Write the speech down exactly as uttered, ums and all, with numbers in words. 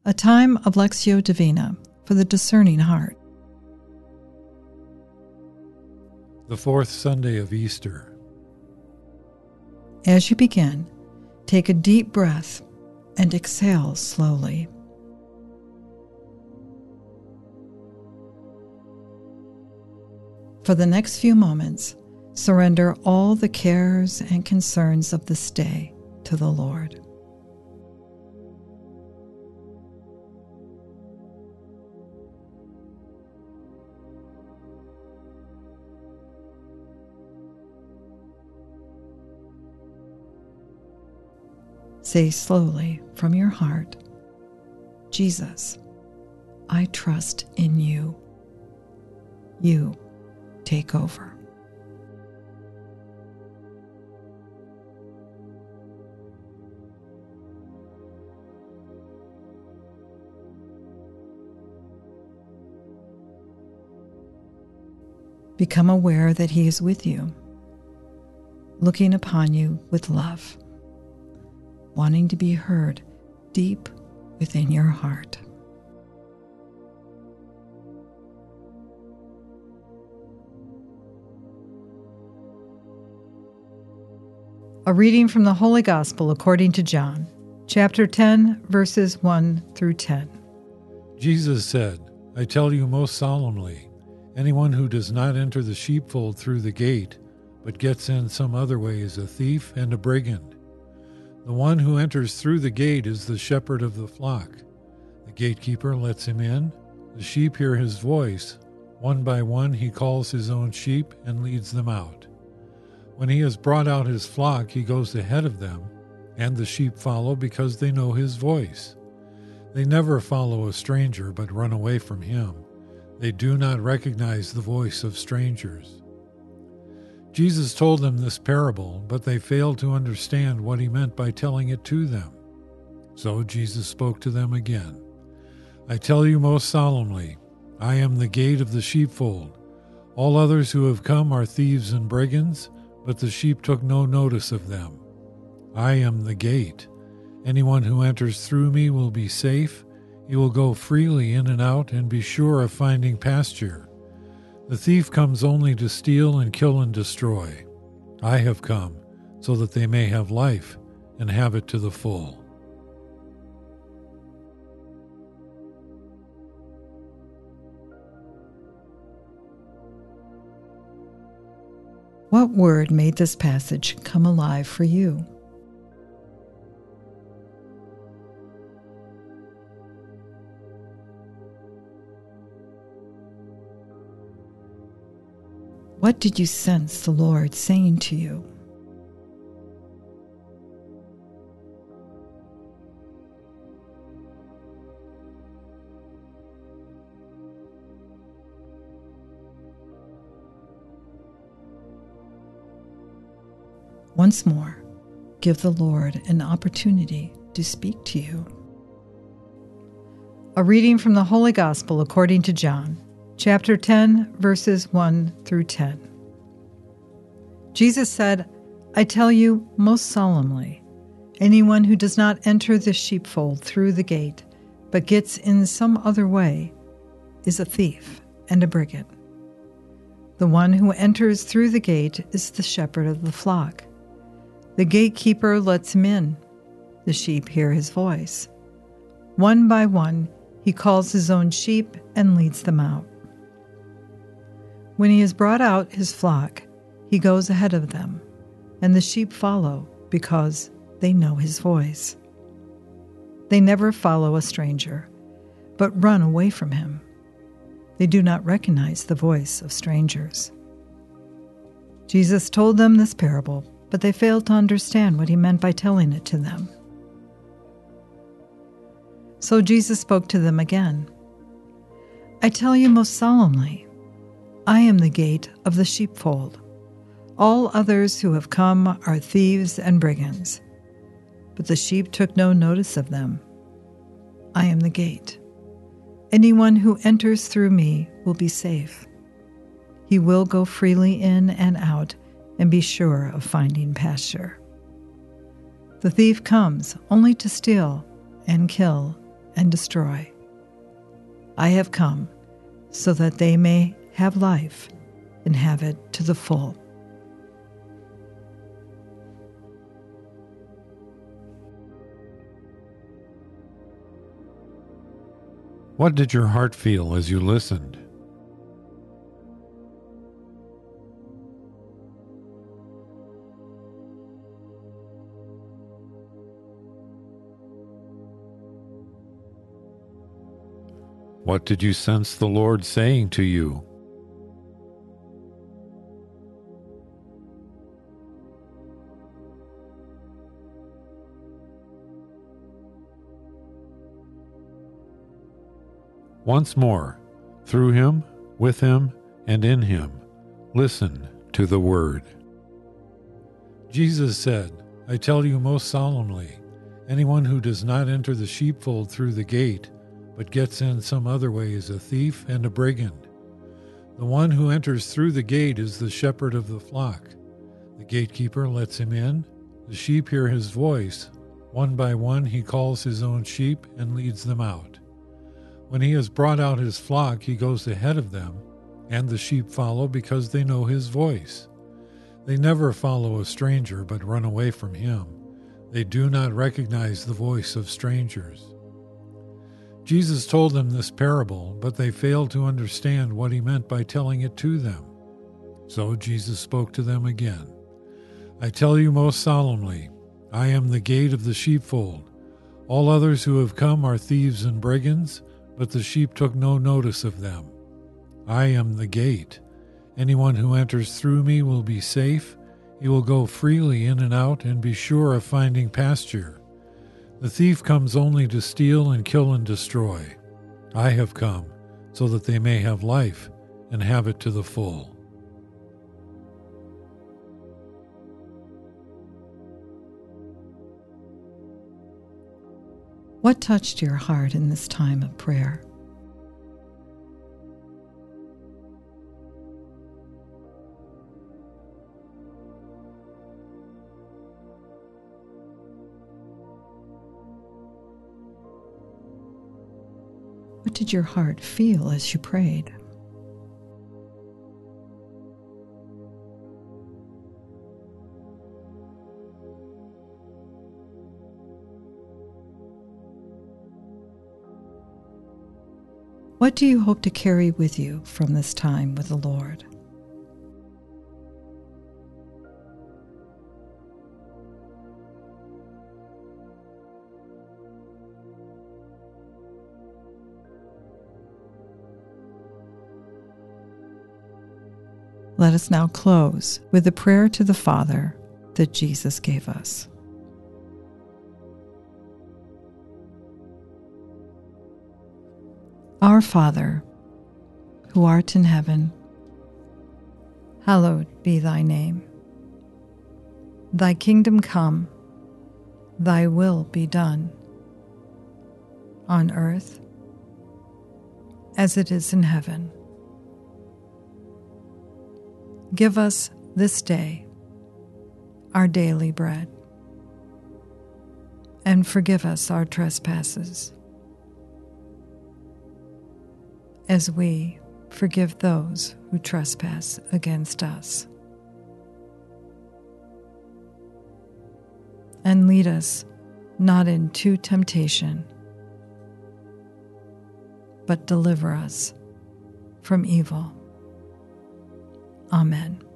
a time of Lectio Divina for the discerning heart. The fourth Sunday of Easter. As you begin, take a deep breath and exhale slowly. For the next few moments, surrender all the cares and concerns of this day to the Lord. Say slowly from your heart, Jesus, I trust in you. You take over. Become aware that He is with you, looking upon you with love, wanting to be heard deep within your heart. A reading from the Holy Gospel according to John, chapter ten, verses one through ten. Jesus said, I tell you most solemnly, anyone who does not enter the sheepfold through the gate, but gets in some other way is a thief and a brigand. The one who enters through the gate is the shepherd of the flock. The gatekeeper lets him in. The sheep hear his voice. One by one he calls his own sheep and leads them out. When he has brought out his flock, he goes ahead of them, and the sheep follow because they know his voice. They never follow a stranger but run away from him. They do not recognize the voice of strangers. Jesus told them this parable, but they failed to understand what he meant by telling it to them. So Jesus spoke to them again. I tell you most solemnly, I am the gate of the sheepfold. All others who have come are thieves and brigands, but the sheep took no notice of them. I am the gate. Anyone who enters through me will be safe. He will go freely in and out and be sure of finding pasture. The thief comes only to steal and kill and destroy. I have come so that they may have life and have it to the full. What word made this passage come alive for you? What did you sense the Lord saying to you? Once more, give the Lord an opportunity to speak to you. A reading from the Holy Gospel according to John, chapter ten, verses one through ten. Jesus said, I tell you most solemnly, anyone who does not enter the sheepfold through the gate, but gets in some other way, is a thief and a brigand. The one who enters through the gate is the shepherd of the flock. The gatekeeper lets him in. The sheep hear his voice. One by one, he calls his own sheep and leads them out. When he has brought out his flock, he goes ahead of them, and the sheep follow because they know his voice. They never follow a stranger, but run away from him. They do not recognize the voice of strangers. Jesus told them this parable, but they failed to understand what he meant by telling it to them. So Jesus spoke to them again. I tell you most solemnly, I am the gate of the sheepfold. All others who have come are thieves and brigands, but the sheep took no notice of them. I am the gate. Anyone who enters through me will be safe. He will go freely in and out and be sure of finding pasture. The thief comes only to steal and kill and destroy. I have come so that they may have life and have it to the full. What did your heart feel as you listened? What did you sense the Lord saying to you? Once more, through him, with him, and in him, listen to the word. Jesus said, I tell you most solemnly, anyone who does not enter the sheepfold through the gate, but gets in some other way is a thief and a brigand. The one who enters through the gate is the shepherd of the flock. The gatekeeper lets him in. The sheep hear his voice. One by one he calls his own sheep and leads them out. When he has brought out his flock, he goes ahead of them, and the sheep follow because they know his voice. They never follow a stranger but run away from him. They do not recognize the voice of strangers. Jesus told them this parable, but they failed to understand what he meant by telling it to them. So Jesus spoke to them again. I tell you most solemnly, I am the gate of the sheepfold. All others who have come are thieves and brigands, but the sheep took no notice of them. I am the gate. Anyone who enters through me will be safe. He will go freely in and out and be sure of finding pasture. The thief comes only to steal and kill and destroy. I have come so that they may have life and have it to the full. What touched your heart in this time of prayer? What did your heart feel as you prayed? What do you hope to carry with you from this time with the Lord? Let us now close with the prayer to the Father that Jesus gave us. Our Father, who art in heaven, hallowed be thy name. Thy kingdom come, thy will be done, on earth as it is in heaven. Give us this day our daily bread, and forgive us our trespasses, as we forgive those who trespass against us. And lead us not into temptation, but deliver us from evil. Amen.